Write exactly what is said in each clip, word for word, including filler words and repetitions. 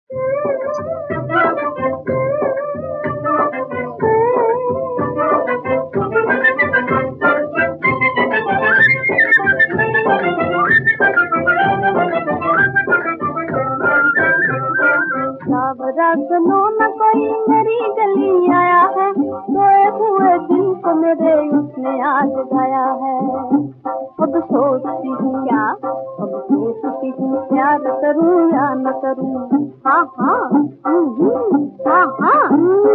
सुनो न कोई मेरी गली आया है, सोए हुए दिल को मेरे उसने आज जगाया है। अब सोचती हूँ क्या, अब सोचती हूँ प्यार करूँ या न करूँ। हाँ हाँ हाँ हाँ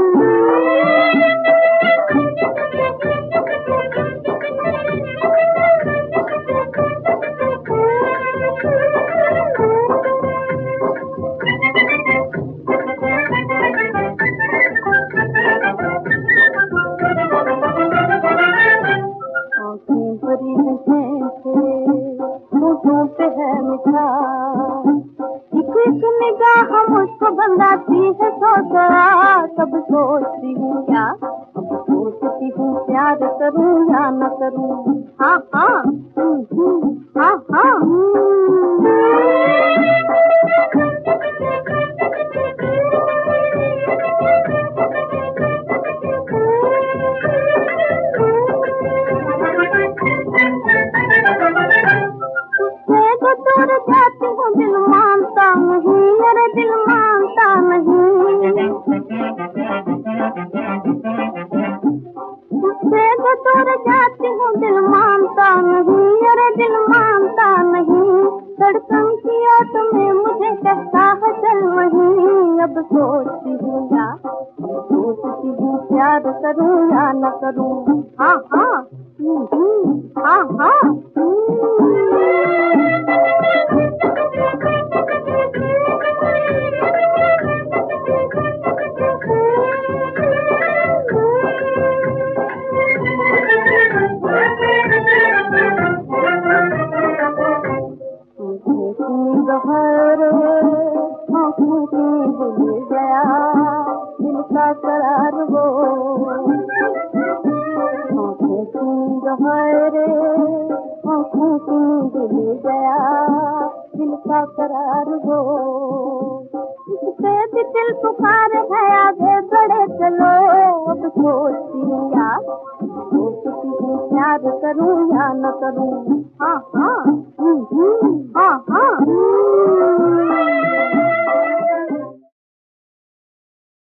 भरी होठों पे है मिठा, एक एक निगाह मुझको बंधाती है सोचा। तब सोचती हूँ क्या, अब सोचती हूँ प्यार करूँ या न करूँ। हाँ हाँ हाँ हाँ दूर जाती हूँ दिल मानता नहीं, अरे दिल मानता नहीं। उससे तो दूर जाती हूँ दिल मानता नहीं, अरे दिल मानता नहीं। धड़कन की ओट में मुझे कहता है चल वहीं। अब सोचती हूँ या सोचती हूँ प्यार करूँ या न करूँ। हाँ हाँ हाँ हाँ भूल गया दिल का करार वो, आँखों की गहरे आँखों की भूल गया दिल का करार वो। इससे भी दिल पुकार है आगे बढ़े चलो। अब सोचती हूँ या सोचती हूँ प्यार करूँ या न करूँ। हाँ हाँ हाँ हाँ